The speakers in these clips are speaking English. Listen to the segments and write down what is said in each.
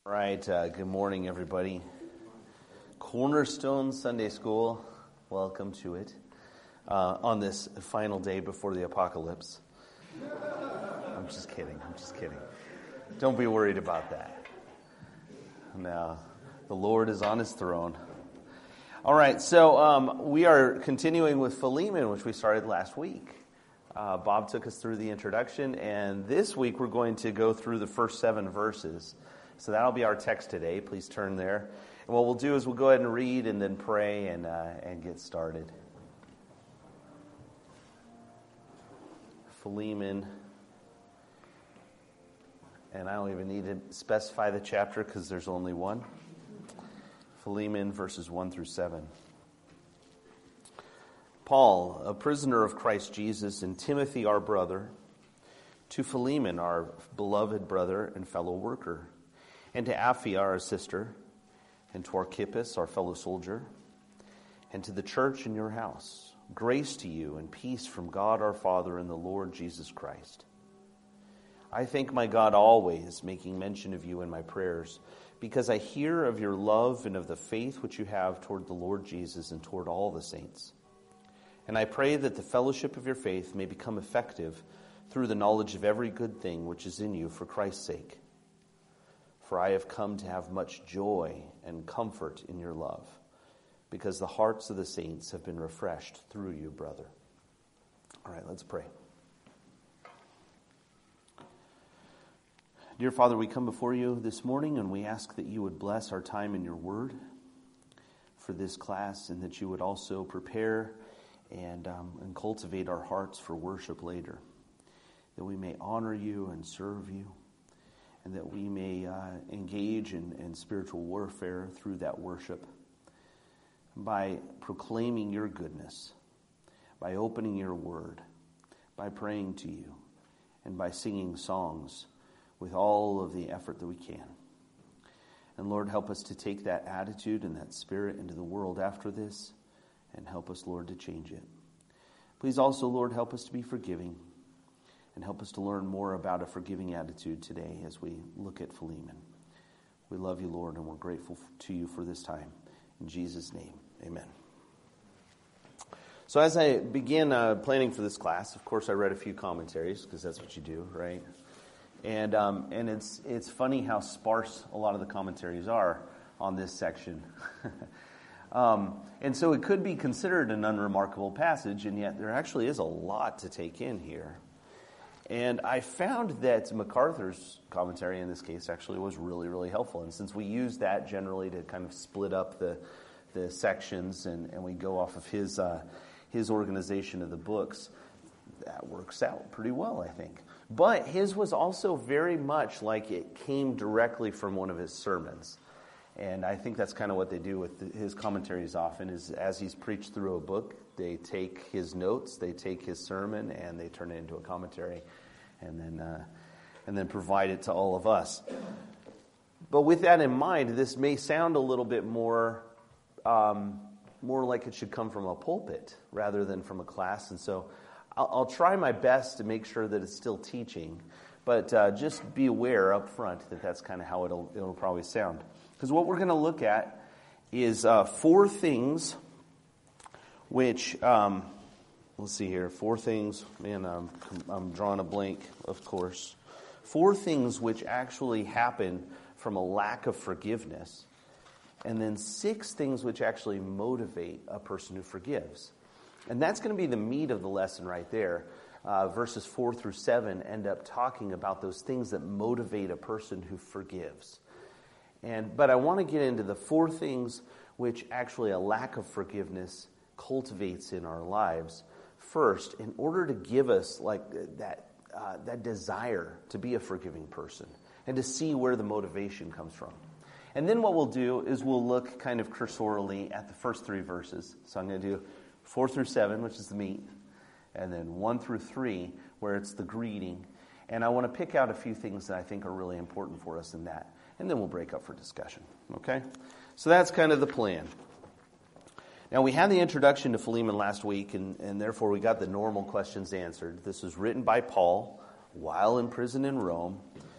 All right, good morning, everybody. Cornerstone Sunday School, welcome to it on this final day before the apocalypse. I'm just kidding. Don't be worried about that. No, the Lord is on his throne. All right, so we are continuing with Philemon, which we started last week. Bob took us through the introduction, and this week we're going to go through the first 7 verses. So that'll be our text today. Please turn there. And what we'll do is we'll go ahead and read and then pray and get started. Philemon. And I don't even need to specify the chapter because there's only one. Philemon verses 1 through 7. Paul, a prisoner of Christ Jesus, and Timothy, our brother, to Philemon, our beloved brother and fellow worker, and to Apphia, our sister, and to Archippus, our fellow soldier, and to the church in your house. Grace to you and peace from God our Father and the Lord Jesus Christ. I thank my God always, making mention of you in my prayers, because I hear of your love and of the faith which you have toward the Lord Jesus and toward all the saints. And I pray that the fellowship of your faith may become effective through the knowledge of every good thing which is in you for Christ's sake. For I have come to have much joy and comfort in your love, because the hearts of the saints have been refreshed through you, brother. All right, let's pray. Dear Father, we come before you this morning and we ask that you would bless our time in your word for this class, and that you would also prepare and cultivate our hearts for worship later, that we may honor you and serve you, and that we may engage in spiritual warfare through that worship by proclaiming your goodness, by opening your word, by praying to you, and by singing songs with all of the effort that we can. And Lord, help us to take that attitude and that spirit into the world after this, and help us, Lord, to change it. Please also, Lord, help us to be forgiving, and help us to learn more about a forgiving attitude today as we look at Philemon. We love you, Lord, and we're grateful to you for this time. In Jesus' name, amen. So as I began planning for this class, of course I read a few commentaries, because that's what you do, right? And it's funny how sparse a lot of the commentaries are on this section. And so it could be considered an unremarkable passage, and yet there actually is a lot to take in here. And I found that MacArthur's commentary in this case actually was really, really helpful. And since we use that generally to kind of split up the sections, and we go off of his organization of the books, that works out pretty well, I think. But his was also very much like it came directly from one of his sermons. And I think that's kind of what they do with his commentaries often, is as he's preached through a book, they take his notes, they take his sermon, and they turn it into a commentary, and then provide it to all of us. But with that in mind, this may sound a little bit more like it should come from a pulpit rather than from a class, and so I'll try my best to make sure that it's still teaching, but just be aware up front that that's kind of how it'll probably sound. Because what we're going to look at is 4 things which, let's see here, 4 things, man, I'm drawing a blank, of course. 4 things which actually happen from a lack of forgiveness, and then 6 things which actually motivate a person who forgives. And that's going to be the meat of the lesson right there. Verses 4 through 7 end up talking about those things that motivate a person who forgives. But I want to get into the 4 things which actually a lack of forgiveness cultivates in our lives first, in order to give us like that desire to be a forgiving person and to see where the motivation comes from. And then what we'll do is we'll look kind of cursorily at the first 3 verses. So I'm going to do 4 through 7, which is the meat, and then 1 through 3, where it's the greeting. And I want to pick out a few things that I think are really important for us in that. And then we'll break up for discussion, okay? So that's kind of the plan. Now, we had the introduction to Philemon last week, and therefore we got the normal questions answered. This was written by Paul while in prison in Rome.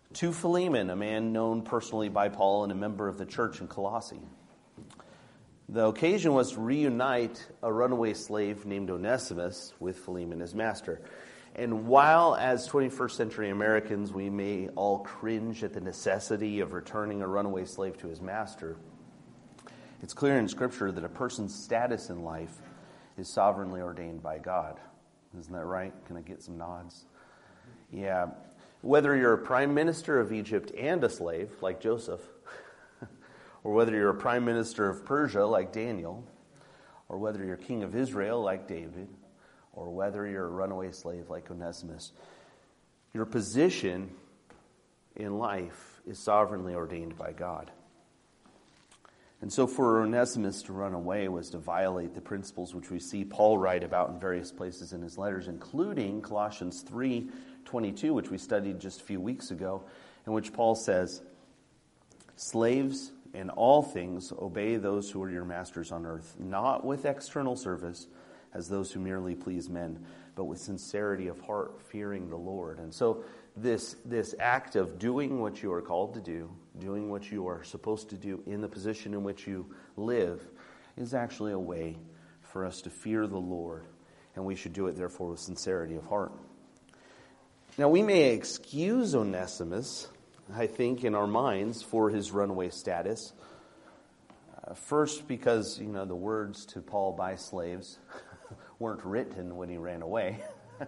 To Philemon, a man known personally by Paul and a member of the church in Colossae. The occasion was to reunite a runaway slave named Onesimus with Philemon, his master. And while as 21st century Americans we may all cringe at the necessity of returning a runaway slave to his master, it's clear in Scripture that a person's status in life is sovereignly ordained by God. Isn't that right? Can I get some nods? Yeah. Whether you're a prime minister of Egypt and a slave, like Joseph, or whether you're a prime minister of Persia, like Daniel, or whether you're king of Israel, like David, or whether you're a runaway slave, like Onesimus, your position in life is sovereignly ordained by God. And so for Onesimus to run away was to violate the principles which we see Paul write about in various places in his letters, including Colossians 3:22, which we studied just a few weeks ago, in which Paul says, "Slaves, in all things obey those who are your masters on earth, not with external service as those who merely please men, but with sincerity of heart, fearing the Lord." And so this act of doing what you are called to do, doing what you are supposed to do in the position in which you live, is actually a way for us to fear the Lord, and we should do it therefore with sincerity of heart. Now we may excuse Onesimus, I think, in our minds for his runaway status. First, because, the words to Paul by slaves weren't written when he ran away.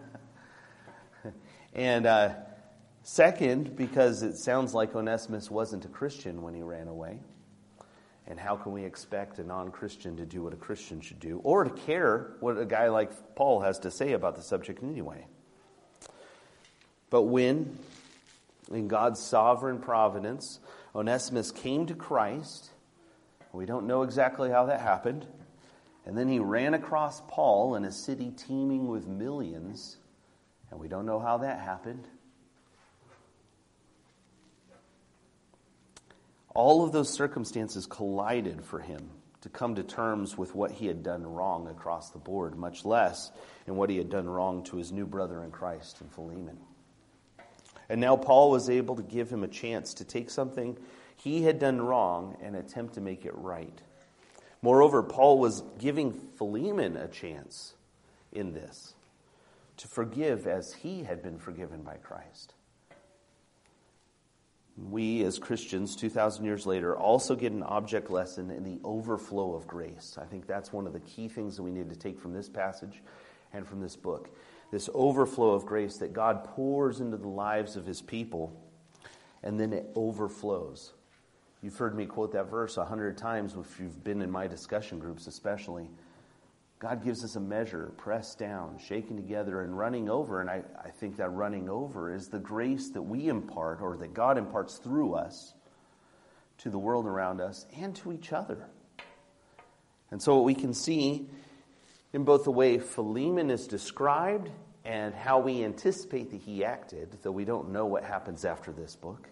And second, because it sounds like Onesimus wasn't a Christian when he ran away. And how can we expect a non-Christian to do what a Christian should do, or to care what a guy like Paul has to say about the subject anyway? But when, in God's sovereign providence, Onesimus came to Christ, we don't know exactly how that happened, and then he ran across Paul in a city teeming with millions, and we don't know how that happened. All of those circumstances collided for him to come to terms with what he had done wrong across the board, much less in what he had done wrong to his new brother in Christ in Philemon. And now Paul was able to give him a chance to take something he had done wrong and attempt to make it right. Moreover, Paul was giving Philemon a chance in this to forgive as he had been forgiven by Christ. We, as Christians, 2,000 years later, also get an object lesson in the overflow of grace. I think that's one of the key things that we need to take from this passage and from this book. This overflow of grace that God pours into the lives of his people, and then it overflows. You've heard me quote that verse 100 times if you've been in my discussion groups especially. God gives us a measure, pressed down, shaken together, and running over. And I think that running over is the grace that we impart, or that God imparts through us, to the world around us and to each other. And so what we can see in both the way Philemon is described and how we anticipate that he acted, though we don't know what happens after this book,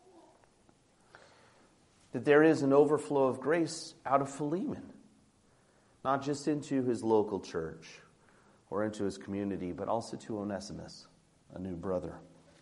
that there is an overflow of grace out of Philemon, not just into his local church or into his community, but also to Onesimus, a new brother.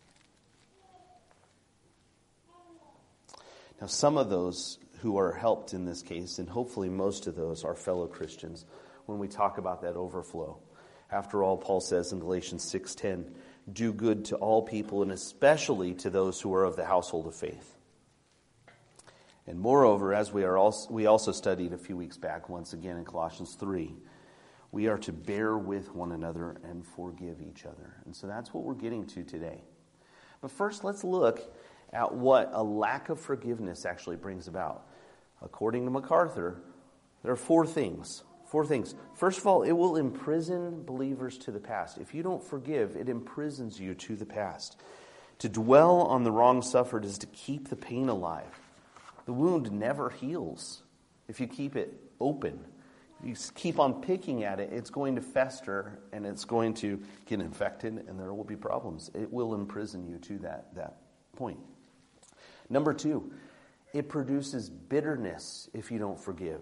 Now, some of those who are helped in this case, and hopefully most of those, are fellow Christians when we talk about that overflow. After all, Paul says in Galatians 6:10, "Do good to all people, and especially to those who are of the household of faith." And moreover, as we also studied a few weeks back, once again in Colossians 3, we are to bear with one another and forgive each other. And so that's what we're getting to today. But first, let's look at what a lack of forgiveness actually brings about. According to MacArthur, there are four things. First of all, it will imprison believers to the past. If you don't forgive, it imprisons you to the past. To dwell on the wrong suffered is to keep the pain alive. The wound never heals if you keep it open. If you keep on picking at it, it's going to fester and it's going to get infected and there will be problems. It will imprison you to that point. Number two, it produces bitterness if you don't forgive.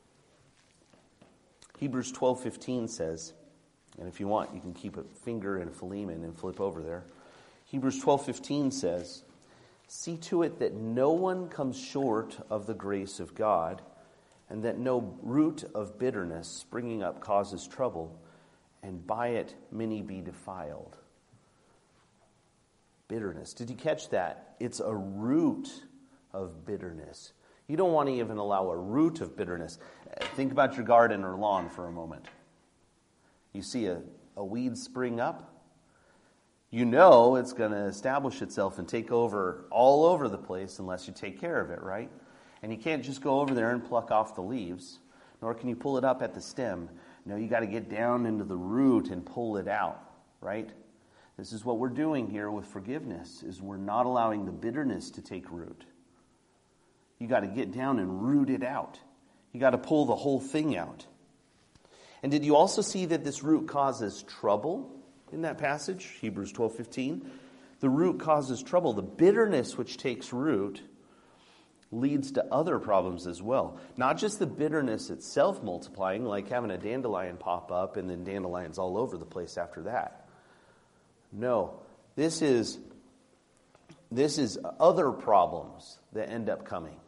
Hebrews 12:15 says, and if you want, you can keep a finger in Philemon and flip over there. Hebrews 12:15 says See to it that no one comes short of the grace of God, and that no root of bitterness springing up causes trouble, and by it many be defiled. Bitterness. Did you catch that? It's a root of bitterness. You don't want to even allow a root of bitterness. Think about your garden or lawn for a moment. You see a weed spring up. You know it's going to establish itself and take over all over the place unless you take care of it, right? And you can't just go over there and pluck off the leaves, nor can you pull it up at the stem. No, you got to get down into the root and pull it out, right? This is what we're doing here with forgiveness, is we're not allowing the bitterness to take root. You got to get down and root it out. You got to pull the whole thing out. And did you also see that this root causes trouble in that passage? Hebrews 12:15. The root causes trouble. The bitterness which takes root leads to other problems as well. Not just the bitterness itself multiplying, like having a dandelion pop up and then dandelions all over the place after that. No, this is other problems that end up coming.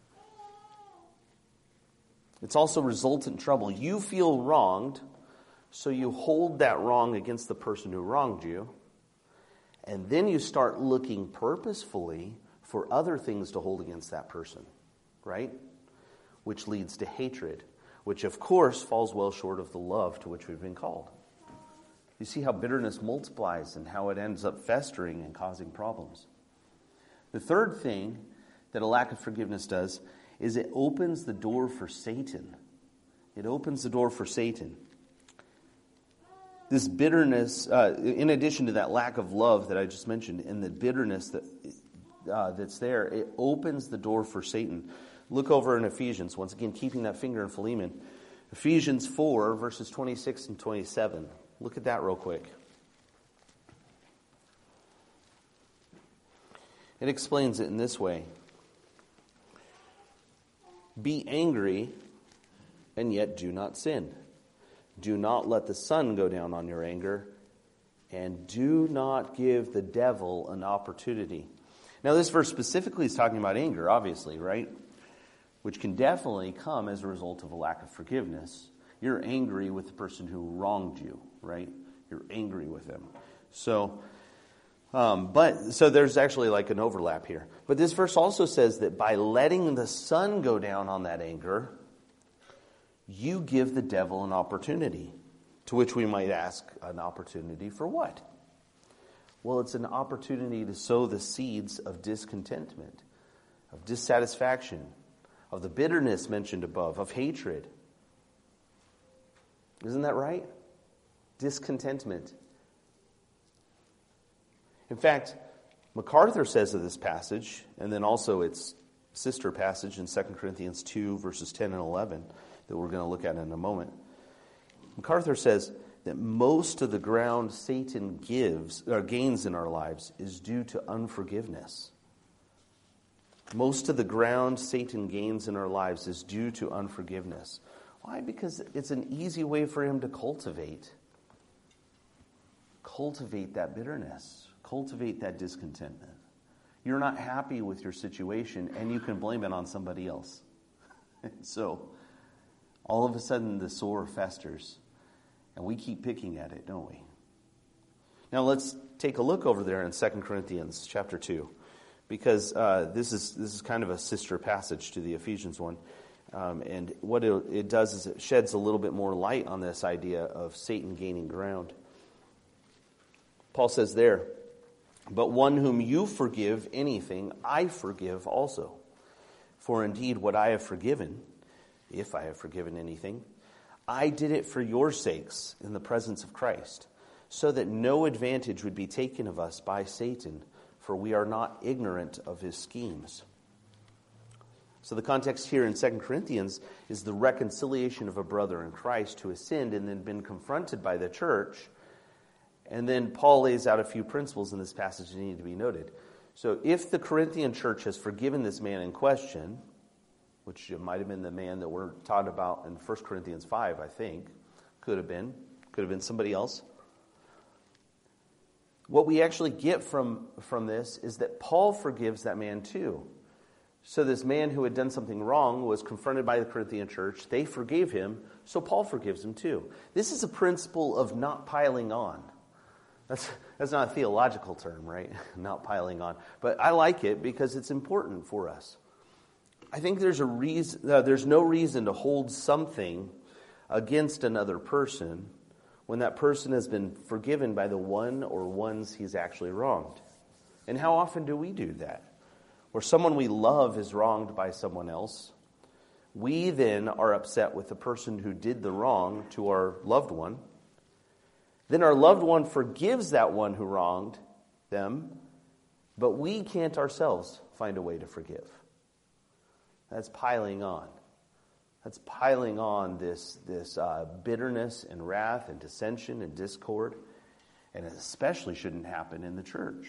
It's also resultant trouble. You feel wronged, so you hold that wrong against the person who wronged you, and then you start looking purposefully for other things to hold against that person, right? Which leads to hatred, which of course falls well short of the love to which we've been called. You see how bitterness multiplies and how it ends up festering and causing problems. The third thing that a lack of forgiveness does is it opens the door for Satan. It opens the door for Satan. This bitterness, in addition to that lack of love that I just mentioned, and the bitterness that's there, it opens the door for Satan. Look over in Ephesians, once again, keeping that finger in Philemon. Ephesians 4, verses 26 and 27. Look at that real quick. It explains it in this way. Be angry, and yet do not sin. Do not let the sun go down on your anger, and do not give the devil an opportunity. Now, this verse specifically is talking about anger, obviously, right? Which can definitely come as a result of a lack of forgiveness. You're angry with the person who wronged you, right? You're angry with them. So there's actually like an overlap here. But this verse also says that by letting the sun go down on that anger, you give the devil an opportunity. To which we might ask, an opportunity for what? Well, it's an opportunity to sow the seeds of discontentment, of dissatisfaction, of the bitterness mentioned above, of hatred. Isn't that right? Discontentment. In fact, MacArthur says of this passage, and then also its sister passage in 2 Corinthians 2, verses 10 and 11, that we're going to look at in a moment. MacArthur says that most of the ground Satan gains in our lives is due to unforgiveness. Most of the ground Satan gains in our lives is due to unforgiveness. Why? Because it's an easy way for him to cultivate that bitterness, cultivate that discontentment. You're not happy with your situation, and you can blame it on somebody else. So, all of a sudden, the sore festers, and we keep picking at it, don't we? Now, let's take a look over there in 2 Corinthians chapter 2, because this is kind of a sister passage to the Ephesians one. And what it does is it sheds a little bit more light on this idea of Satan gaining ground. Paul says there, but one whom you forgive anything, I forgive also. For indeed what I have forgiven, if I have forgiven anything, I did it for your sakes in the presence of Christ, so that no advantage would be taken of us by Satan, for we are not ignorant of his schemes. So the context here in 2 Corinthians is the reconciliation of a brother in Christ who has sinned and then been confronted by the church. And then Paul lays out a few principles in this passage that need to be noted. So if the Corinthian church has forgiven this man in question, which might have been the man that we're taught about in 1 Corinthians 5, I think, could have been somebody else. what we actually get from this is that Paul forgives that man too. So this man who had done something wrong was confronted by the Corinthian church. They forgave him, so Paul forgives him too. This is a principle of not piling on. That's not a theological term, right? Not piling on. But I like it because it's important for us. I think there's no reason to hold something against another person when that person has been forgiven by the one or ones he's actually wronged. And how often do we do that? Where someone we love is wronged by someone else, we then are upset with the person who did the wrong to our loved one. Then our loved one forgives that one who wronged them, but we can't ourselves find a way to forgive. That's piling on. That's piling on this bitterness and wrath and dissension and discord, and it especially shouldn't happen in the church.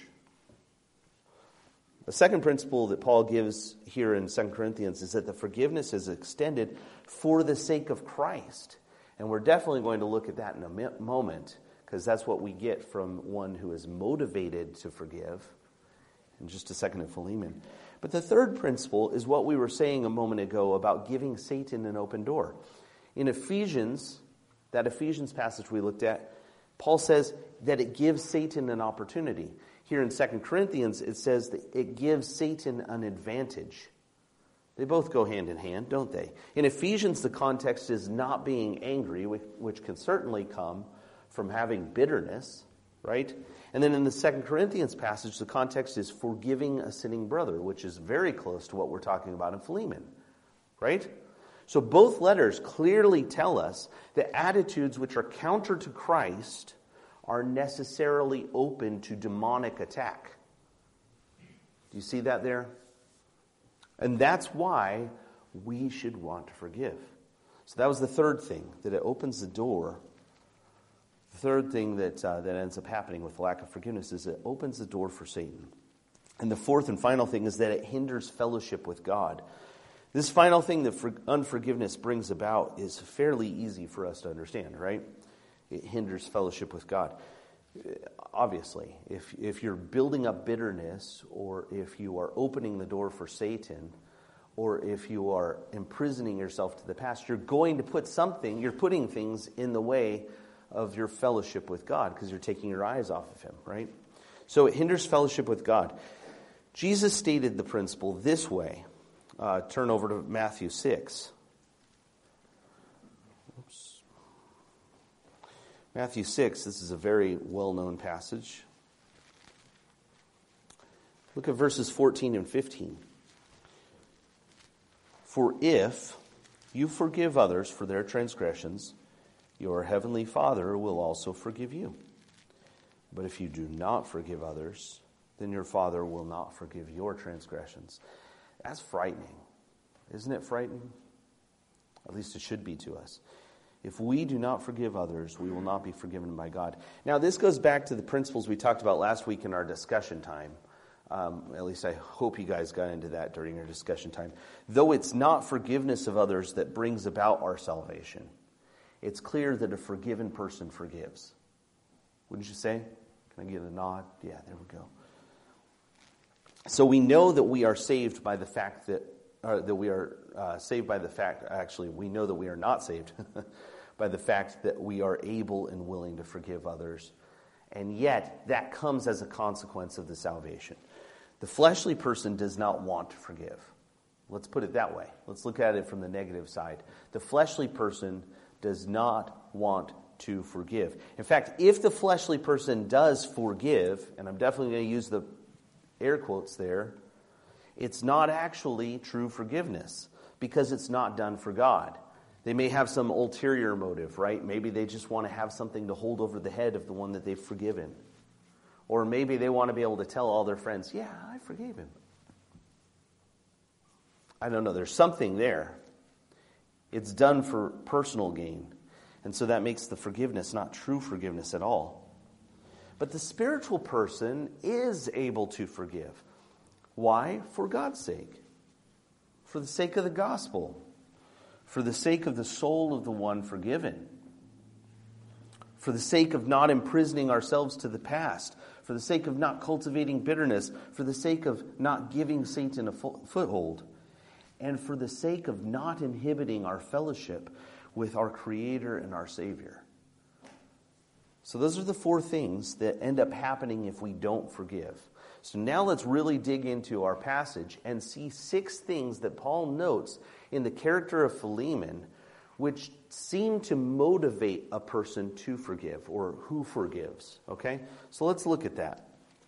The second principle that Paul gives here in 2 Corinthians is that the forgiveness is extended for the sake of Christ. And we're definitely going to look at that in a moment, because that's what we get from one who is motivated to forgive. In just a second in Philemon. But the third principle is what we were saying a moment ago about giving Satan an open door. In Ephesians, that Ephesians passage we looked at, Paul says that it gives Satan an opportunity. Here in 2 Corinthians, it says that it gives Satan an advantage. They both go hand in hand, don't they? In Ephesians, the context is not being angry, which can certainly come from having bitterness, right? And then in the 2 Corinthians passage, the context is forgiving a sinning brother, which is very close to what we're talking about in Philemon, right? So both letters clearly tell us that attitudes which are counter to Christ are necessarily open to demonic attack. Do you see that there? And that's why we should want to forgive. So that was the third thing, that it opens the door. The third thing that ends up happening with the lack of forgiveness is it opens the door for Satan. And the fourth and final thing is that it hinders fellowship with God. This final thing that unforgiveness brings about is fairly easy for us to understand, right? It hinders fellowship with God. Obviously, if you're building up bitterness, or if you are opening the door for Satan, or if you are imprisoning yourself to the past, you're putting things in the way of your fellowship with God, because you're taking your eyes off of him, right? So it hinders fellowship with God. Jesus stated the principle this way. Turn over to Matthew 6. Matthew 6, this is a very well-known passage. Look at verses 14 and 15. For if you forgive others for their transgressions, your heavenly Father will also forgive you. But if you do not forgive others, then your Father will not forgive your transgressions. That's frightening. Isn't it frightening? At least it should be to us. If we do not forgive others, we will not be forgiven by God. Now, this goes back to the principles we talked about last week in our discussion time. At least I hope you guys got into that during your discussion time. Though it's not forgiveness of others that brings about our salvation, it's clear that a forgiven person forgives. Wouldn't you say? Can I get a nod? Yeah, there we go. So we know that we are saved by the fact that we are saved by the fact, actually, we know that we are not saved by the fact that we are able and willing to forgive others. And yet, that comes as a consequence of the salvation. The fleshly person does not want to forgive. Let's put it that way. Let's look at it from the negative side. The fleshly person does not want to forgive. In fact, if the fleshly person does forgive, and I'm definitely going to use the air quotes there, it's not actually true forgiveness because it's not done for God. They may have some ulterior motive, right? Maybe they just want to have something to hold over the head of the one that they've forgiven. Or maybe they want to be able to tell all their friends, yeah, I forgave him. I don't know. There's something there. It's done for personal gain. And so that makes the forgiveness not true forgiveness at all. But the spiritual person is able to forgive. Why? For God's sake. For the sake of the gospel. For the sake of the soul of the one forgiven. For the sake of not imprisoning ourselves to the past. for the sake of not cultivating bitterness, for the sake of not giving Satan a foothold, and for the sake of not inhibiting our fellowship with our Creator and our Savior. So those are the 4 things that end up happening if we don't forgive. So now let's really dig into our passage and see 6 things that Paul notes in the character of Philemon which seem to motivate a person to forgive or who forgives. Okay? So let's look at that.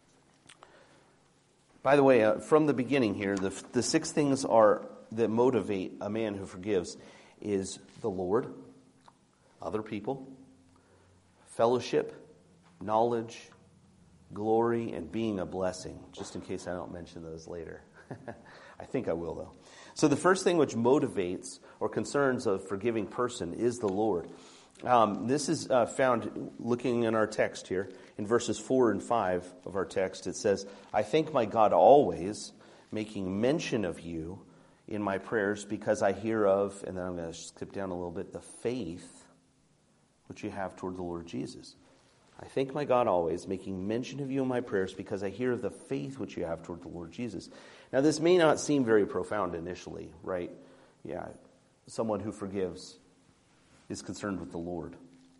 By the way, from the beginning here, the 6 things that motivate a man who forgives is the Lord, other people, fellowship, knowledge, glory, and being a blessing, just in case I don't mention those later. I think I will, though. So the first thing which motivates or concerns a forgiving person is the Lord. This is found looking in our text here. In verses 4 and 5 of our text, it says, I thank my God always, making mention of you in my prayers, because I hear of, and then I'm going to skip down a little bit, the faith which you have toward the Lord Jesus. I thank my God always, making mention of you in my prayers, because I hear of the faith which you have toward the Lord Jesus. Now, this may not seem very profound initially, right? Yeah, someone who forgives is concerned with the Lord.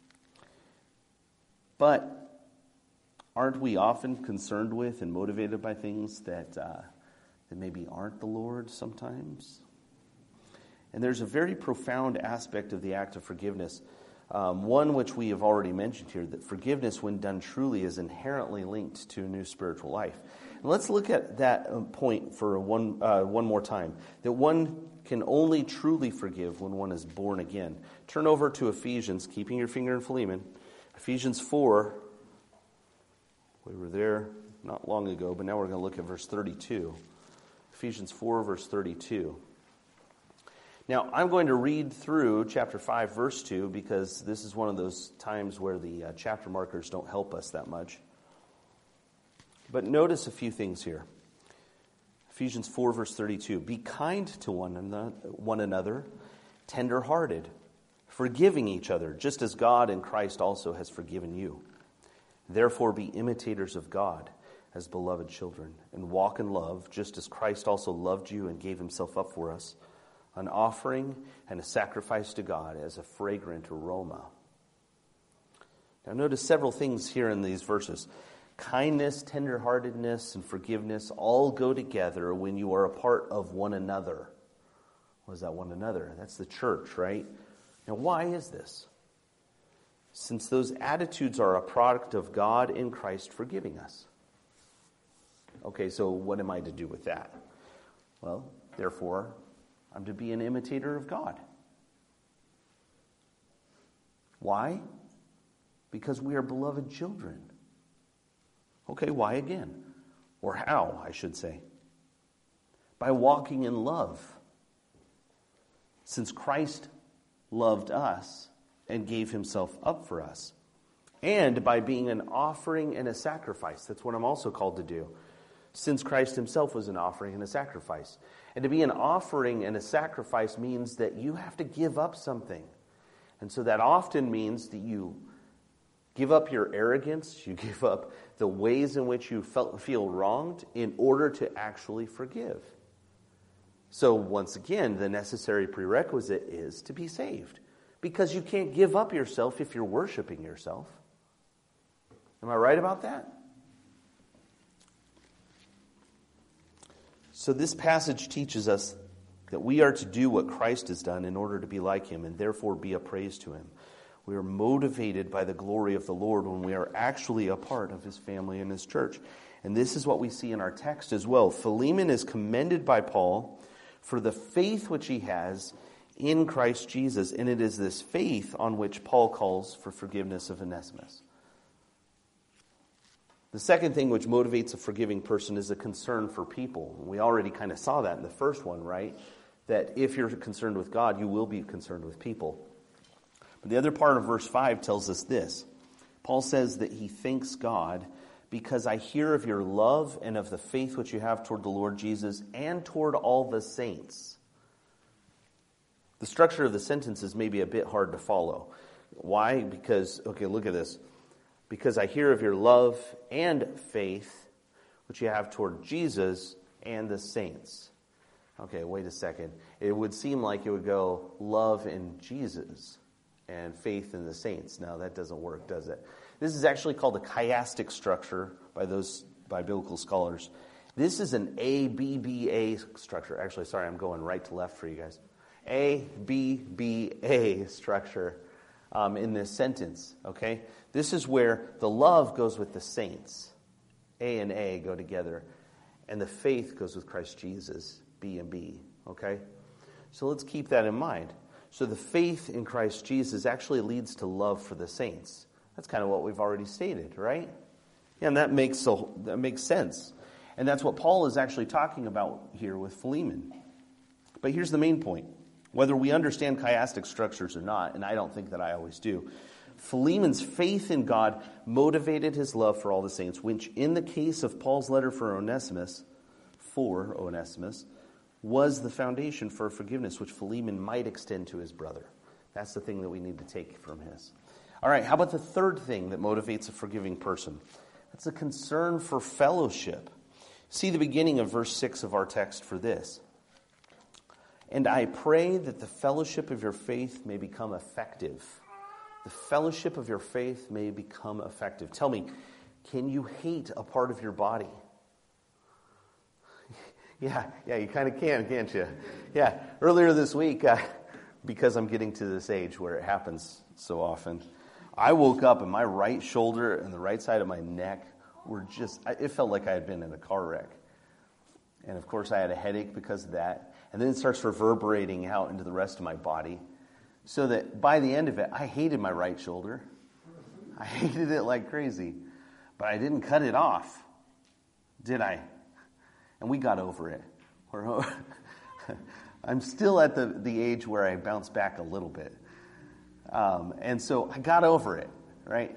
But aren't we often concerned with and motivated by things that maybe aren't the Lord sometimes? And there's a very profound aspect of the act of forgiveness. One which we have already mentioned here, that forgiveness, when done truly, is inherently linked to a new spiritual life. And let's look at that point for one more time. That one can only truly forgive when one is born again. Turn over to Ephesians, keeping your finger in Philemon. Ephesians 4. We were there not long ago, but now we're going to look at verse 32. Ephesians 4, verse 32. Now, I'm going to read through chapter 5, verse 2, because this is one of those times where the chapter markers don't help us that much. But notice a few things here. Ephesians 4, verse 32. Be kind to one another, tender-hearted, forgiving each other, just as God in Christ also has forgiven you. Therefore be imitators of God as beloved children, and walk in love, just as Christ also loved you and gave himself up for us, an offering and a sacrifice to God as a fragrant aroma. Now notice several things here in these verses. Kindness, tenderheartedness, and forgiveness all go together when you are a part of one another. What is that one another? That's the church, right? Now why is this? Since those attitudes are a product of God in Christ forgiving us. Okay, so what am I to do with that? Well, therefore, I'm to be an imitator of God. Why? Because we are beloved children. Okay, why again? Or how, I should say. By walking in love. Since Christ loved us and gave himself up for us. And by being an offering and a sacrifice. That's what I'm also called to do. Since Christ himself was an offering and a sacrifice. And to be an offering and a sacrifice means that you have to give up something. And so that often means that you give up your arrogance, you give up the ways in which you feel wronged in order to actually forgive. So once again, the necessary prerequisite is to be saved. Because you can't give up yourself if you're worshiping yourself. Am I right about that? So this passage teaches us that we are to do what Christ has done in order to be like him and therefore be a praise to him. We are motivated by the glory of the Lord when we are actually a part of his family and his church. And this is what we see in our text as well. Philemon is commended by Paul for the faith which he has in Christ Jesus. And it is this faith on which Paul calls for forgiveness of Onesimus. The second thing which motivates a forgiving person is a concern for people. We already kind of saw that in the first one, right? That if you're concerned with God, you will be concerned with people. But the other part of verse 5 tells us this. Paul says that he thanks God because I hear of your love and of the faith which you have toward the Lord Jesus and toward all the saints. The structure of the sentence is maybe a bit hard to follow. Why? Because, okay, look at this. because I hear of your love and faith, which you have toward Jesus and the saints. Okay, wait a second. It would seem like it would go love in Jesus and faith in the saints. Now, that doesn't work, does it? This is actually called a chiastic structure by biblical scholars. This is an A-B-B-A structure. Actually, sorry, I'm going right to left for you guys. A-B-B-A structure in this sentence, okay? This is where the love goes with the saints. A and A go together. And the faith goes with Christ Jesus, B and B, okay? So let's keep that in mind. So the faith in Christ Jesus actually leads to love for the saints. That's kind of what we've already stated, right? Yeah, and that makes sense. And that's what Paul is actually talking about here with Philemon. But here's the main point. Whether we understand chiastic structures or not, and I don't think that I always do, Philemon's faith in God motivated his love for all the saints, which in the case of Paul's letter for Onesimus, was the foundation for forgiveness, which Philemon might extend to his brother. That's the thing that we need to take from his. All right, how about the third thing that motivates a forgiving person? That's a concern for fellowship. See the beginning of verse 6 of our text for this. And I pray that the fellowship of your faith may become effective. The fellowship of your faith may become effective. Tell me, can you hate a part of your body? Yeah, you kind of can, can't you? Yeah, earlier this week, because I'm getting to this age where it happens so often, I woke up and my right shoulder and the right side of my neck were it felt like I had been in a car wreck. And of course I had a headache because of that. And then it starts reverberating out into the rest of my body. So that by the end of it, I hated my right shoulder. I hated it like crazy. But I didn't cut it off, did I? And we got over it. I'm still at the age where I bounce back a little bit. And so I got over it, right?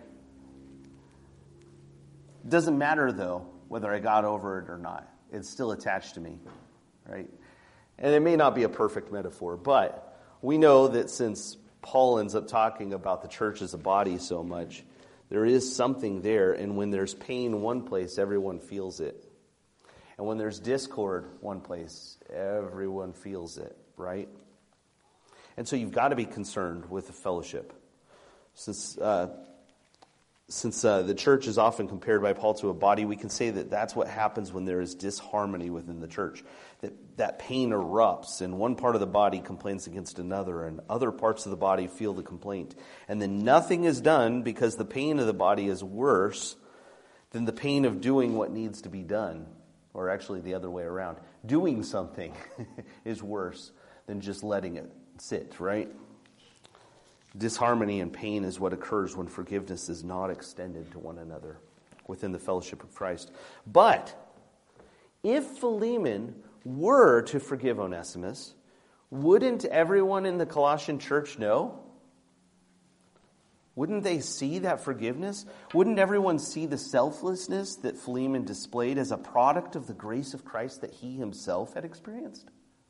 It doesn't matter, though, whether I got over it or not. It's still attached to me, right? And it may not be a perfect metaphor, but we know that since Paul ends up talking about the church as a body so much, there is something there, and when there's pain one place, everyone feels it. And when there's discord one place, everyone feels it, right? And so you've got to be concerned with the fellowship. Since the church is often compared by Paul to a body, we can say that that's what happens when there is disharmony within the church. That pain erupts, and one part of the body complains against another, and other parts of the body feel the complaint. And then nothing is done because the pain of the body is worse than the pain of doing what needs to be done. Or actually the other way around. Doing something is worse than just letting it sit, right? Disharmony and pain is what occurs when forgiveness is not extended to one another within the fellowship of Christ. But if Philemon were to forgive Onesimus, wouldn't everyone in the Colossian church know? Wouldn't they see that forgiveness? Wouldn't everyone see the selflessness that Philemon displayed as a product of the grace of Christ that he himself had experienced?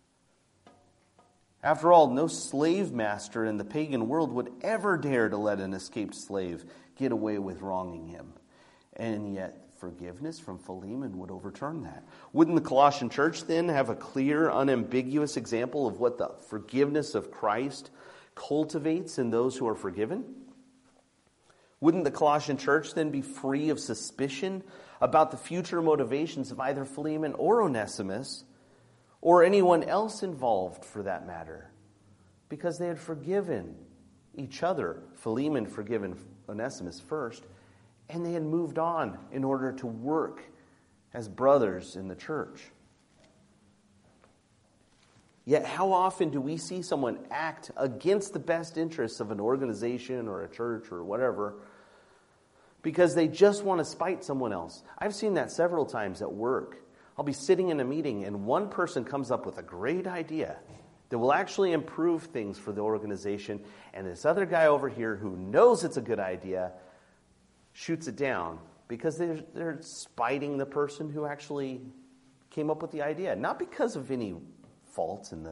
After all, no slave master in the pagan world would ever dare to let an escaped slave get away with wronging him. And yet, forgiveness from Philemon would overturn that. Wouldn't the Colossian church then have a clear, unambiguous example of what the forgiveness of Christ cultivates in those who are forgiven? Wouldn't the Colossian church then be free of suspicion about the future motivations of either Philemon or Onesimus, or anyone else involved for that matter? Because they had forgiven each other. Philemon forgiven Onesimus first, and they had moved on in order to work as brothers in the church. Yet how often do we see someone act against the best interests of an organization or a church or whatever because they just want to spite someone else? I've seen that several times at work. I'll be sitting in a meeting and one person comes up with a great idea that will actually improve things for the organization, and this other guy over here who knows it's a good idea shoots it down because they're spiting the person who actually came up with the idea, not because of any faults in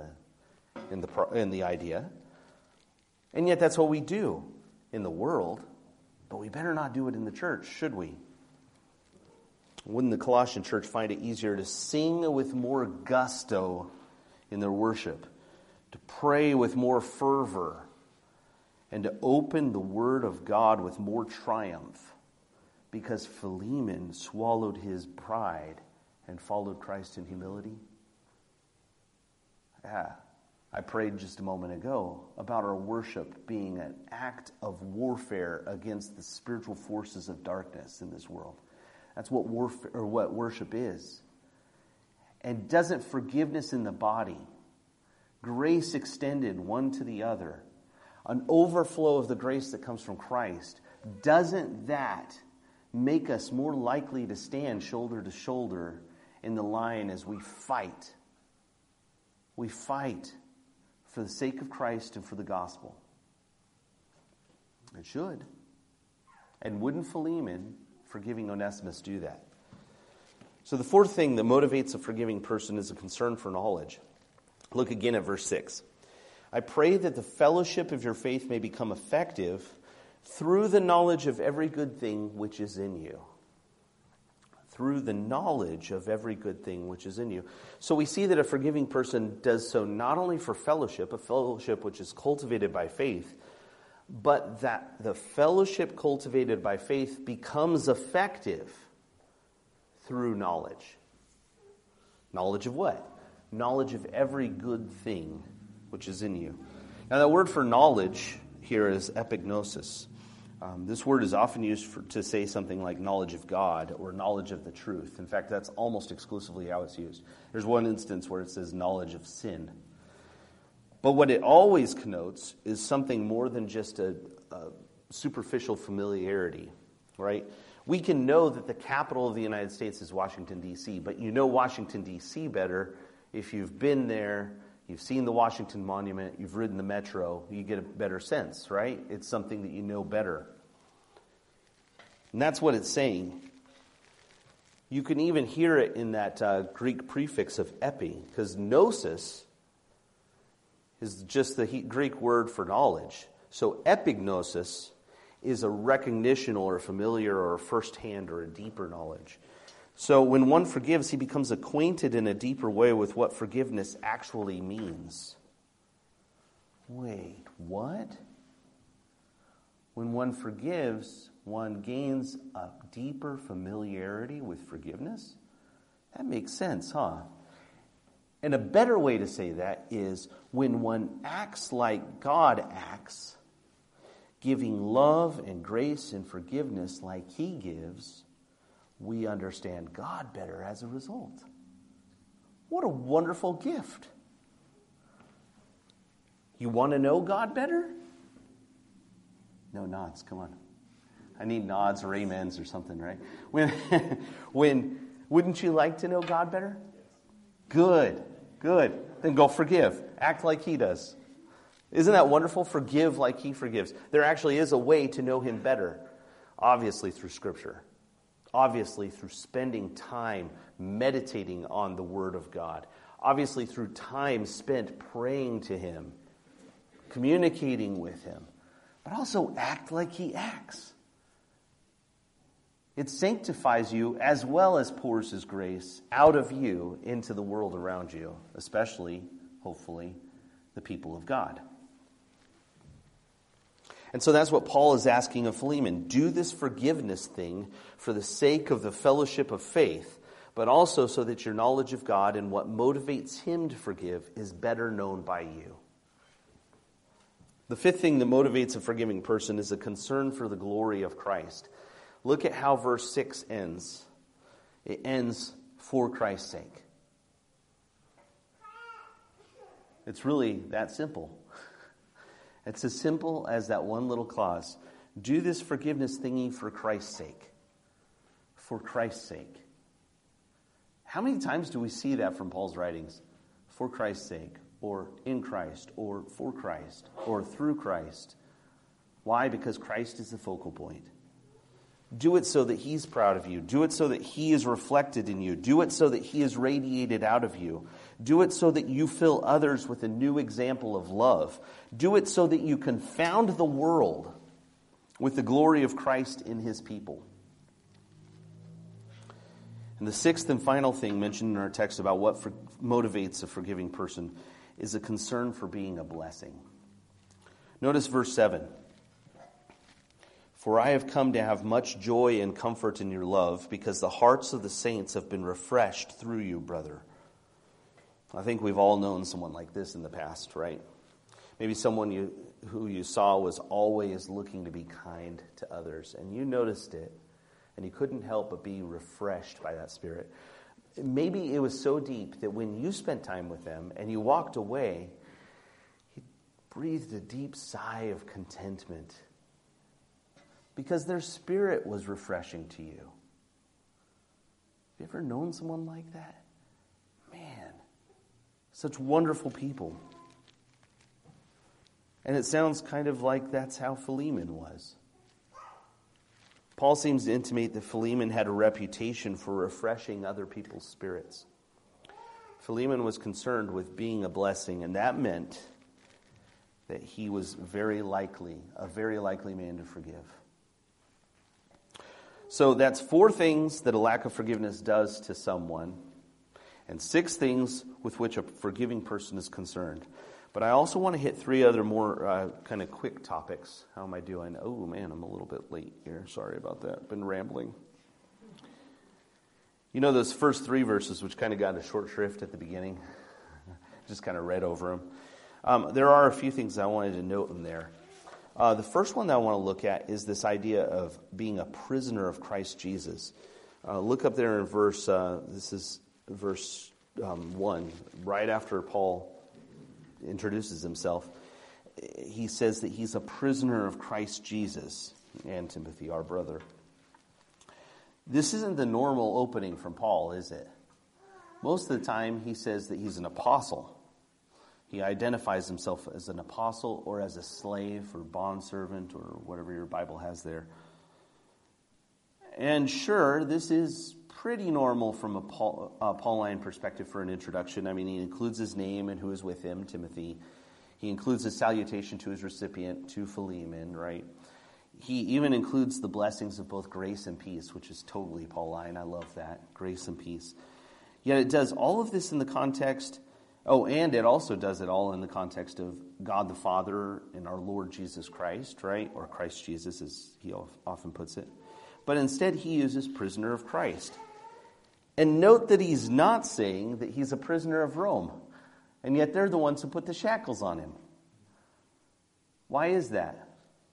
the idea. And yet that's what we do in the world. But we better not do it in the church, should we? Wouldn't the Colossian church find it easier to sing with more gusto in their worship, to pray with more fervor, and to open the Word of God with more triumph, because Philemon swallowed his pride and followed Christ in humility? Yeah, I prayed just a moment ago about our worship being an act of warfare against the spiritual forces of darkness in this world. That's what warfare, or what worship is. And doesn't forgiveness in the body, grace extended one to the other, an overflow of the grace that comes from Christ, doesn't that make us more likely to stand shoulder to shoulder in the line as we fight? We fight for the sake of Christ and for the gospel. It should. And wouldn't Philemon, forgiving Onesimus, do that? So the fourth thing that motivates a forgiving person is a concern for knowledge. Look again at verse 6. I pray that the fellowship of your faith may become effective through the knowledge of every good thing which is in you. Through the knowledge of every good thing which is in you. So we see that a forgiving person does so not only for fellowship, a fellowship which is cultivated by faith, but that the fellowship cultivated by faith becomes effective through knowledge. Knowledge of what? Knowledge of every good thing which is in you. Now that word for knowledge here is epignosis. This word is often used to say something like knowledge of God or knowledge of the truth. In fact, that's almost exclusively how it's used. There's one instance where it says knowledge of sin. But what it always connotes is something more than just a superficial familiarity, right? We can know that the capital of the United States is Washington, D.C., but you know Washington, D.C. better if you've been there, you've seen the Washington Monument, you've ridden the metro, you get a better sense, right? It's something that you know better. And that's what it's saying. You can even hear it in that Greek prefix of epi, because gnosis is just the Greek word for knowledge. So epignosis is a recognition or a familiar or a first-hand or a deeper knowledge. So when one forgives, he becomes acquainted in a deeper way with what forgiveness actually means. Wait, what? When one forgives, one gains a deeper familiarity with forgiveness? That makes sense, huh? And a better way to say that is when one acts like God acts, giving love and grace and forgiveness like He gives, we understand God better as a result. What a wonderful gift. You want to know God better? No nods, come on. I need nods or amens or something, right? When wouldn't you like to know God better? Good. Then go forgive. Act like He does. Isn't that wonderful? Forgive like He forgives. There actually is a way to know Him better. Obviously through Scripture. Obviously through spending time meditating on the Word of God. Obviously through time spent praying to Him. Communicating with Him. But also act like He acts. It sanctifies you as well as pours His grace out of you into the world around you, especially, hopefully, the people of God. And so that's what Paul is asking of Philemon. Do this forgiveness thing for the sake of the fellowship of faith, but also so that your knowledge of God and what motivates Him to forgive is better known by you. The fifth thing that motivates a forgiving person is a concern for the glory of Christ. Look at how verse 6 ends. It ends for Christ's sake. It's really that simple. It's as simple as that one little clause. Do this forgiveness thingy for Christ's sake. For Christ's sake. How many times do we see that from Paul's writings? For Christ's sake, or in Christ, or for Christ, or through Christ. Why? Because Christ is the focal point. Do it so that He's proud of you. Do it so that He is reflected in you. Do it so that He is radiated out of you. Do it so that you fill others with a new example of love. Do it so that you confound the world with the glory of Christ in his people. And the sixth and final thing mentioned in our text about what motivates a forgiving person is a concern for being a blessing. Notice verse 7. For I have come to have much joy and comfort in your love, because the hearts of the saints have been refreshed through you, brother. I think we've all known someone like this in the past, right? Maybe someone who you saw was always looking to be kind to others, and you noticed it, and you couldn't help but be refreshed by that spirit. Maybe it was so deep that when you spent time with them and you walked away, you breathed a deep sigh of contentment because their spirit was refreshing to you. Have you ever known someone like that? Man, such wonderful people. And it sounds kind of like that's how Philemon was. Paul seems to intimate that Philemon had a reputation for refreshing other people's spirits. Philemon was concerned with being a blessing, and that meant that he was a very likely man to forgive. So that's 4 things that a lack of forgiveness does to someone, and 6 things with which a forgiving person is concerned. But I also want to hit 3 other more kind of quick topics. How am I doing? Oh, man, I'm a little bit late here. Sorry about that. Been rambling. You know those first 3 verses, which kind of got a short shrift at the beginning? Just kind of read over them. There are a few things I wanted to note in there. The first one that I want to look at is this idea of being a prisoner of Christ Jesus. Look up there in verse 1, right after Paul introduces himself. He says that he's a prisoner of Christ Jesus, and Timothy, our brother. This isn't the normal opening from Paul, is it? Most of the time he says that he's an apostle. He identifies himself as an apostle or as a slave or bondservant or whatever your Bible has there. And sure, this is pretty normal from a Pauline perspective for an introduction. I mean, he includes his name and who is with him, Timothy. He includes his salutation to his recipient, to Philemon, right? He even includes the blessings of both grace and peace, which is totally Pauline. I love that, grace and peace. Yet it does all of this in the context, and it also does it all in the context of God the Father and our Lord Jesus Christ, right? Or Christ Jesus, as he often puts it. But instead he uses prisoner of Christ. And note that he's not saying that he's a prisoner of Rome. And yet they're the ones who put the shackles on him. Why is that?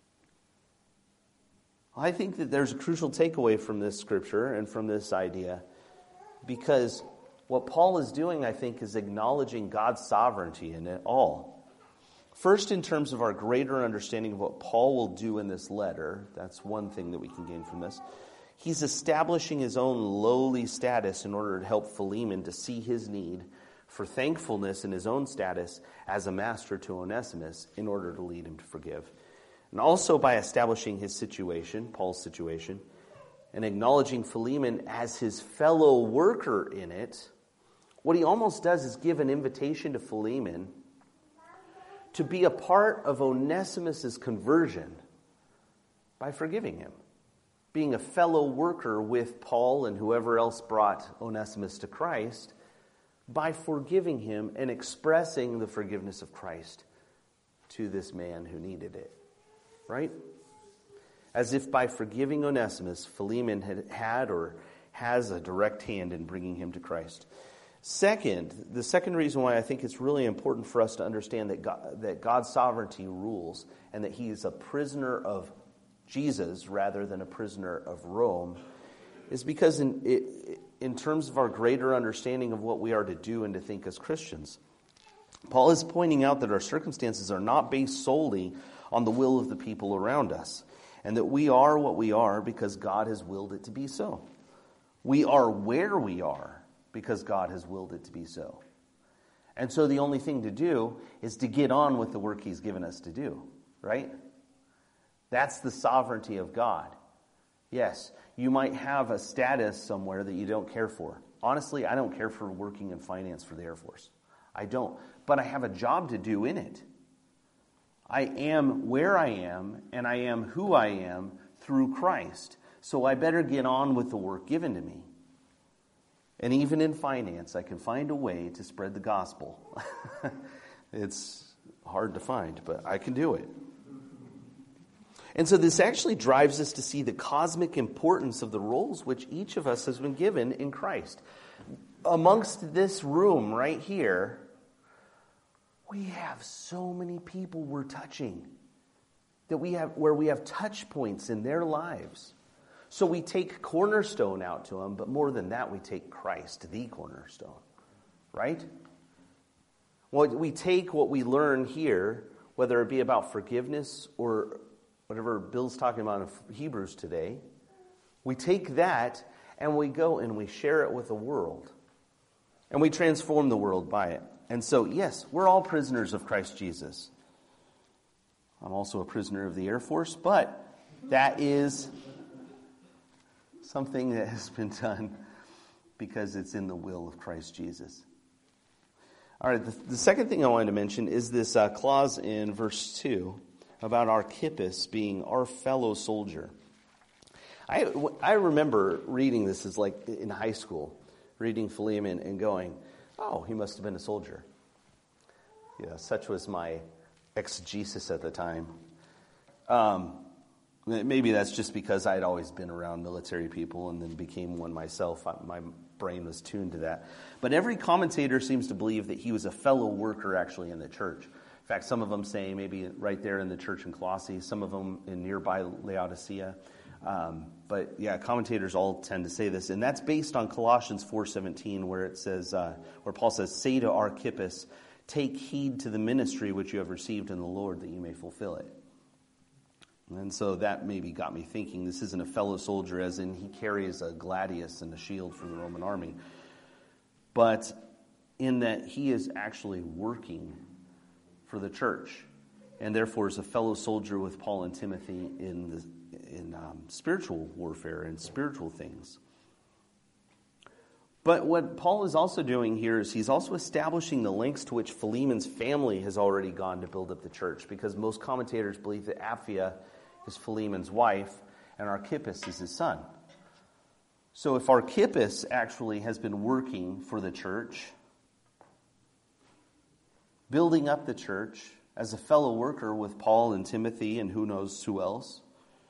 I think that there's a crucial takeaway from this scripture and from this idea. Because what Paul is doing, I think, is acknowledging God's sovereignty in it all. First, in terms of our greater understanding of what Paul will do in this letter, that's one thing that we can gain from this. He's establishing his own lowly status in order to help Philemon to see his need for thankfulness in his own status as a master to Onesimus in order to lead him to forgive. And also by establishing his situation, Paul's situation, and acknowledging Philemon as his fellow worker in it, what he almost does is give an invitation to Philemon to be a part of Onesimus' conversion by forgiving him. Being a fellow worker with Paul and whoever else brought Onesimus to Christ by forgiving him and expressing the forgiveness of Christ to this man who needed it. Right? As if by forgiving Onesimus, Philemon had or has a direct hand in bringing him to Christ. The second reason why I think it's really important for us to understand that God's sovereignty rules and that he is a prisoner of Jesus rather than a prisoner of Rome is because in terms of our greater understanding of what we are to do and to think as Christians, Paul is pointing out that our circumstances are not based solely on the will of the people around us, and that we are what we are because God has willed it to be so. We are where we are because God has willed it to be so. And so the only thing to do is to get on with the work he's given us to do, right? That's the sovereignty of God. Yes, you might have a status somewhere that you don't care for. Honestly, I don't care for working in finance for the Air Force. I don't. But I have a job to do in it. I am where I am, and I am who I am through Christ. So I better get on with the work given to me. And even in finance, I can find a way to spread the gospel. It's hard to find, but I can do it. And so this actually drives us to see the cosmic importance of the roles which each of us has been given in Christ. Amongst this room right here, we have so many people we're touching, where we have touch points in their lives. So we take Cornerstone out to them, but more than that, we take Christ, the Cornerstone, right? Well, we take what we learn here, whether it be about forgiveness or whatever Bill's talking about in Hebrews today, we take that and we go and we share it with the world. And we transform the world by it. And so, yes, we're all prisoners of Christ Jesus. I'm also a prisoner of the Air Force, but that is something that has been done because it's in the will of Christ Jesus. All right, the second thing I wanted to mention is this clause in verse 2 about Archippus being our fellow soldier. I remember reading this as like in high school, reading Philemon and going, oh, he must have been a soldier. Yeah, such was my exegesis at the time. Maybe that's just because I'd always been around military people and then became one myself. My brain was tuned to that. But every commentator seems to believe that he was a fellow worker actually in the church. In fact, some of them say maybe right there in the church in Colossae, some of them in nearby Laodicea. But yeah, commentators all tend to say this. And that's based on Colossians 4:17, where it says, where Paul says, say to Archippus, take heed to the ministry which you have received in the Lord that you may fulfill it. And so that maybe got me thinking this isn't a fellow soldier as in he carries a gladius and a shield from the Roman army, but in that he is actually working for the church and therefore is a fellow soldier with Paul and Timothy in spiritual warfare and spiritual things. But what Paul is also doing here is he's also establishing the lengths to which Philemon's family has already gone to build up the church, because most commentators believe that Apphia is Philemon's wife and Archippus is his son. So if Archippus actually has been working for the church, building up the church as a fellow worker with Paul and Timothy and who knows who else,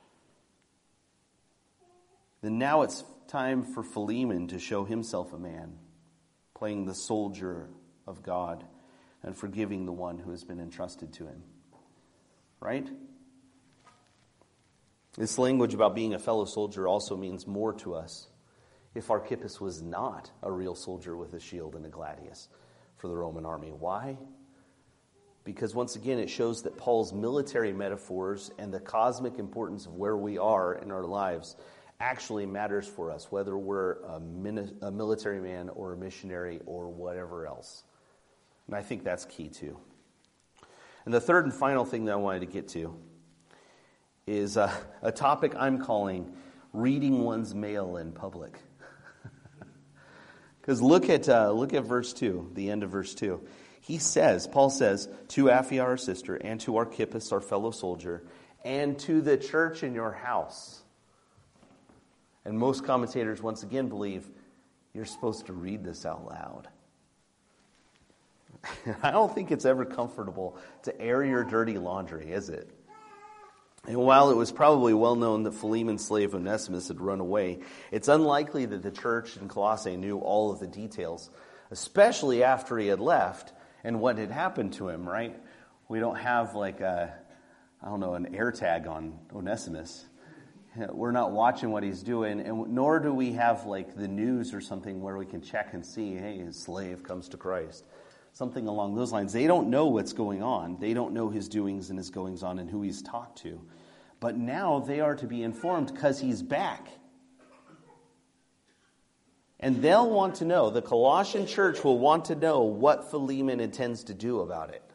then now it's time for Philemon to show himself a man, playing the soldier of God and forgiving the one who has been entrusted to him. Right? This language about being a fellow soldier also means more to us if Archippus was not a real soldier with a shield and a gladius for the Roman army. Why? Because once again, it shows that Paul's military metaphors and the cosmic importance of where we are in our lives actually matters for us, whether we're a military man or a missionary or whatever else. And I think that's key too. And the third and final thing that I wanted to get to is a topic I'm calling reading one's mail in public. Because look at verse 2, the end of verse 2. Paul says, to Apphia our sister, and to Archippus our fellow soldier, and to the church in your house. And most commentators once again believe you're supposed to read this out loud. I don't think it's ever comfortable to air your dirty laundry, is it? And while it was probably well known that Philemon's slave Onesimus had run away, it's unlikely that the church in Colossae knew all of the details, especially after he had left and what had happened to him, right? We don't have an air tag on Onesimus. We're not watching what he's doing, and nor do we have like the news or something where we can check and see, hey, his slave comes to Christ. Something along those lines. They don't know what's going on. They don't know his doings and his goings on and who he's talked to. But now they are to be informed because he's back. And they'll want to know, the Colossian church will want to know what Philemon intends to do about it.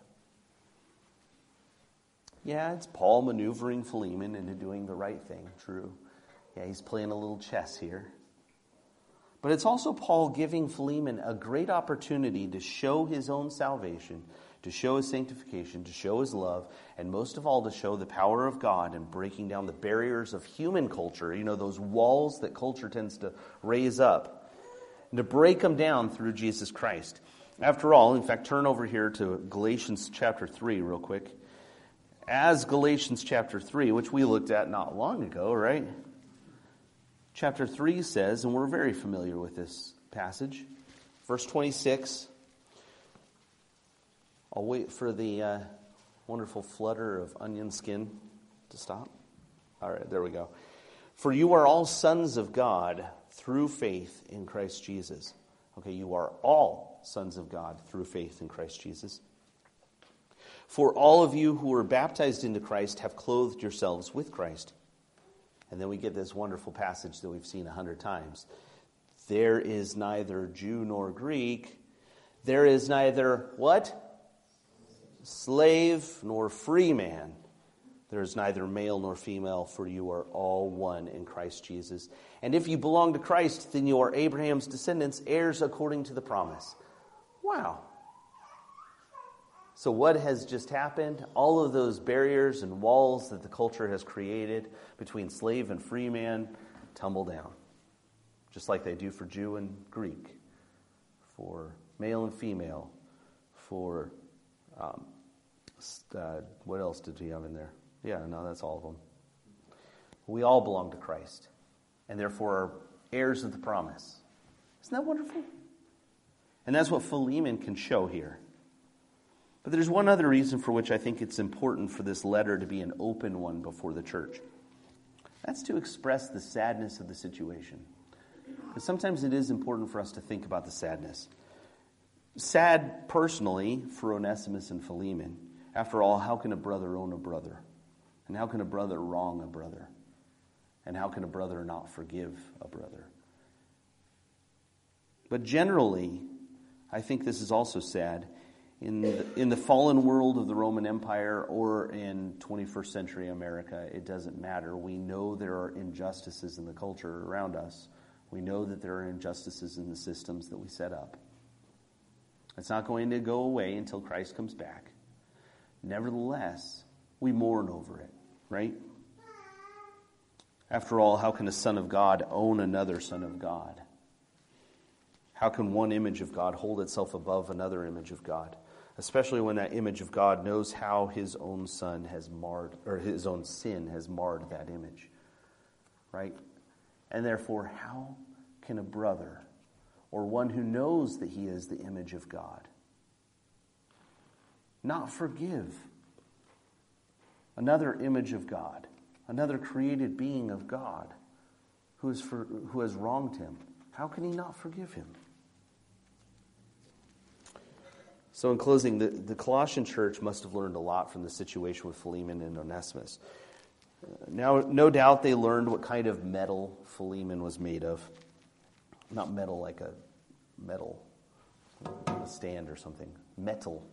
Yeah, it's Paul maneuvering Philemon into doing the right thing, true. Yeah, he's playing a little chess here. But it's also Paul giving Philemon a great opportunity to show his own salvation, to show his sanctification, to show his love, and most of all to show the power of God in breaking down the barriers of human culture, those walls that culture tends to raise up, and to break them down through Jesus Christ. After all, in fact, turn over here to Galatians chapter 3 real quick. As Galatians chapter 3, which we looked at not long ago, right? Chapter 3 says, and we're very familiar with this passage, verse 26. I'll wait for the wonderful flutter of onion skin to stop. All right, there we go. For you are all sons of God through faith in Christ Jesus. Okay, you are all sons of God through faith in Christ Jesus. For all of you who were baptized into Christ have clothed yourselves with Christ. And then we get this wonderful passage that we've seen 100 times. There is neither Jew nor Greek. There is neither what? Slave nor free man. There is neither male nor female, for you are all one in Christ Jesus. And if you belong to Christ, then you are Abraham's descendants, heirs according to the promise. Wow. So what has just happened? All of those barriers and walls that the culture has created between slave and free man tumble down. Just like they do for Jew and Greek, for male and female, for, what else did we have in there? Yeah, no, that's all of them. We all belong to Christ, and therefore are heirs of the promise. Isn't that wonderful? And that's what Philemon can show here. But there's one other reason for which I think it's important for this letter to be an open one before the church. That's to express the sadness of the situation. Because sometimes it is important for us to think about the sadness. Sad personally for Onesimus and Philemon. After all, how can a brother own a brother? And how can a brother wrong a brother? And how can a brother not forgive a brother? But generally, I think this is also sad. In the fallen world of the Roman Empire or in 21st century America, it doesn't matter. We know there are injustices in the culture around us. We know that there are injustices in the systems that we set up. It's not going to go away until Christ comes back. Nevertheless, we mourn over it, right? After all, how can a son of God own another son of God? How can one image of God hold itself above another image of God? Especially when that image of God knows how his own son has marred, or his own sin has marred that image. Right? And therefore, how can a brother, or one who knows that he is the image of God, not forgive another image of God, another created being of God who has wronged him? How can he not forgive him? So in closing, the Colossian church must have learned a lot from the situation with Philemon and Onesimus. Now, no doubt they learned what kind of metal Philemon was made of. Not metal like a metal stand or something. Metal.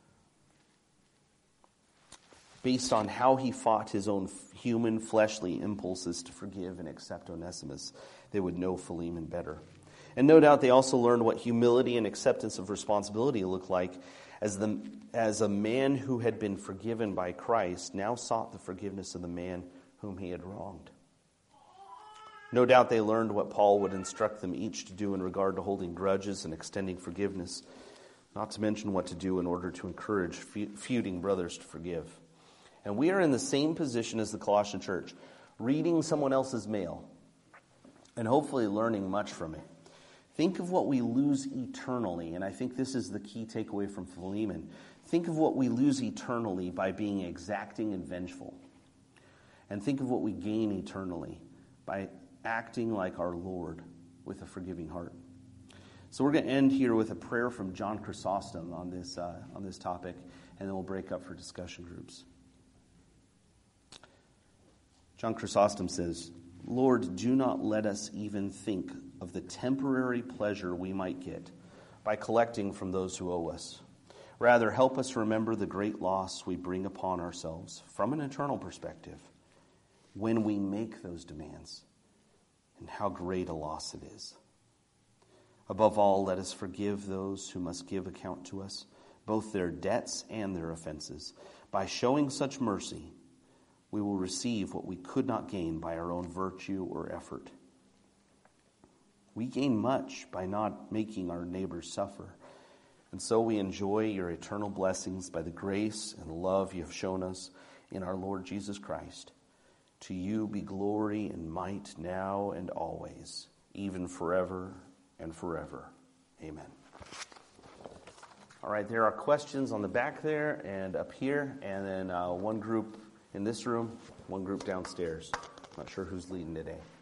Based on how he fought his own human fleshly impulses to forgive and accept Onesimus, they would know Philemon better. And no doubt they also learned what humility and acceptance of responsibility looked like as a man who had been forgiven by Christ now sought the forgiveness of the man whom he had wronged. No doubt they learned what Paul would instruct them each to do in regard to holding grudges and extending forgiveness, not to mention what to do in order to encourage feuding brothers to forgive. And we are in the same position as the Colossian church, reading someone else's mail and hopefully learning much from it. Think of what we lose eternally, and I think this is the key takeaway from Philemon. Think of what we lose eternally by being exacting and vengeful. And think of what we gain eternally by acting like our Lord with a forgiving heart. So we're going to end here with a prayer from John Chrysostom on this topic, and then we'll break up for discussion groups. John Chrysostom says, Lord, do not let us even think of the temporary pleasure we might get by collecting from those who owe us. Rather, help us remember the great loss we bring upon ourselves from an eternal perspective when we make those demands, and how great a loss it is. Above all, let us forgive those who must give account to us, both their debts and their offenses. By showing such mercy, we will receive what we could not gain by our own virtue or effort. We gain much by not making our neighbors suffer, and so we enjoy your eternal blessings by the grace and love you have shown us in our Lord Jesus Christ. To you be glory and might now and always, even forever and forever. Amen. All right, there are questions on the back there and up here, and then one group in this room, one group downstairs. I'm not sure who's leading today.